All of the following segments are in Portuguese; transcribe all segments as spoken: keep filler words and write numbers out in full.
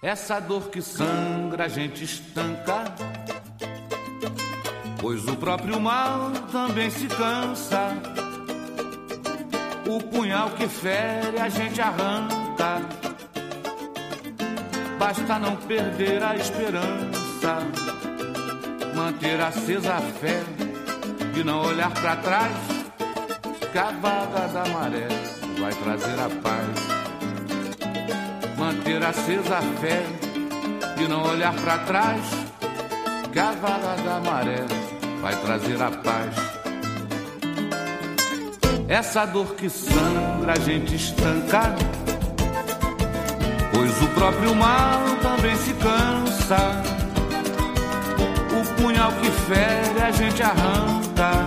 Essa dor que sangra a gente estanca, pois o próprio mal também se cansa. O punhal que fere a gente arranca, basta não perder a esperança, manter acesa a fé e não olhar pra trás, que a vaga da maré vai trazer a paz. Manter acesa a fé e não olhar pra trás, que a vaga da maré vai trazer a paz. Essa dor que sangra a gente estanca, pois o próprio mal também se cansa. O punhal que fere a gente arranca,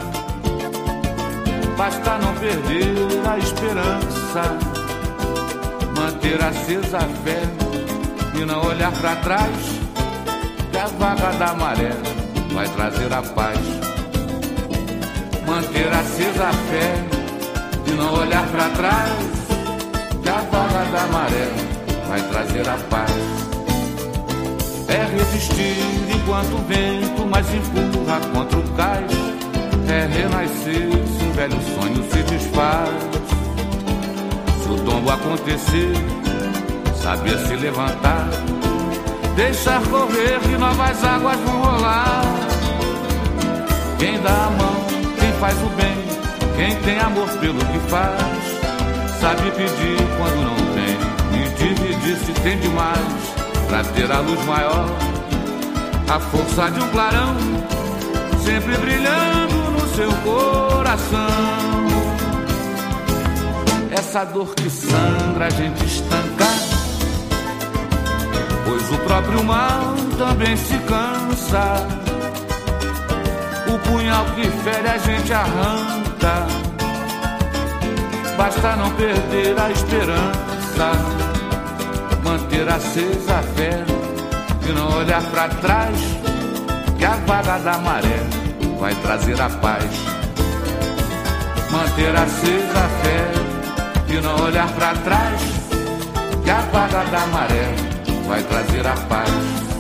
basta não perder a esperança, manter acesa a fé e não olhar pra trás, que a vaga da maré vai trazer a paz. Manter acesa a fé e não olhar pra trás, que a vaga da maré vai trazer a paz. É resistir enquanto o vento mais empurra contra o cais, é renascer se um velho sonho se desfaz. Se o tombo acontecer, saber se levantar, deixar correr que novas águas vão rolar. Quem dá a mão, quem faz o bem, quem tem amor pelo que faz, sabe pedir quando não tem e dividir se tem demais, pra ter a luz maior, a força de um clarão sempre brilhando no seu coração. Essa dor que sangra a gente estanca, pois o próprio mal também se cansa. O punhal que fere a gente arranca, basta não perder a esperança, manter acesa a fé e não olhar pra trás, que a vaga da maré vai trazer a paz. Manter acesa a fé e não olhar pra trás, que a vaga da maré vai trazer a paz.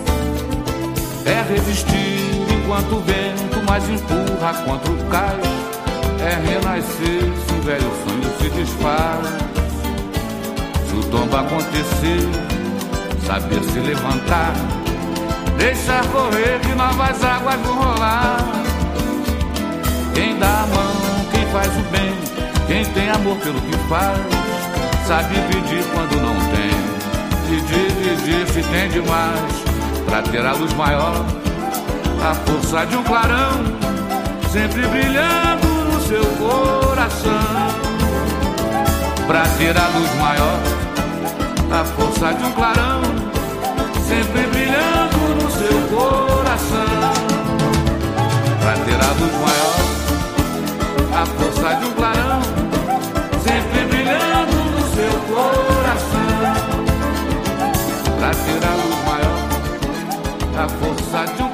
É resistir enquanto o vento mais empurra contra o cais, é renascer se um velho sonho se desfaz. Se o tombo acontecer, saber se levantar, deixar correr que novas águas vão rolar. Quem dá a mão, quem faz o bem, quem tem amor pelo que faz, sabe pedir quando não tem e dividir se tem demais, pra ter a luz maior, a força de um clarão sempre brilhando no seu coração. Pra ter a luz maior, a força de um clarão sempre brilhando no seu coração. Pra ter a luz maior, a força de um clarão sempre brilhando no seu coração. Pra ter a luz maior, a força de um